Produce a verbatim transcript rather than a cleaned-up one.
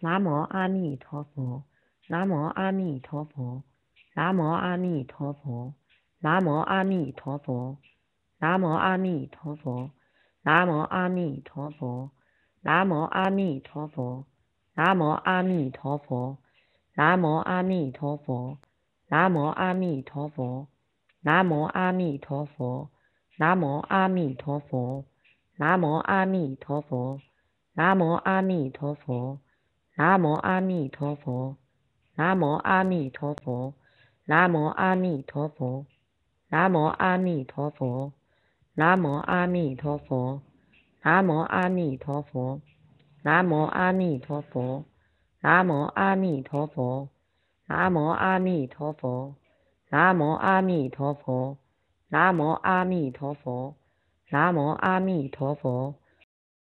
南无阿弥陀佛，南无阿弥陀佛，南无阿弥陀佛，南无阿弥陀佛，南无阿弥陀佛，南无阿弥陀佛，南无阿弥陀佛，南无阿弥陀佛，南无阿弥陀佛，南无阿弥陀佛，南无阿弥陀佛，南无阿弥陀佛，南无阿弥陀佛，南无阿弥陀佛。南无阿弥陀佛，南无阿弥陀佛，南无阿弥陀佛，南无阿弥陀佛，南无阿弥陀佛，南无阿弥陀佛，南无阿弥陀佛，南无阿弥陀佛，南无阿弥陀佛，南无阿弥陀佛，南无阿弥陀佛，南无阿弥陀佛，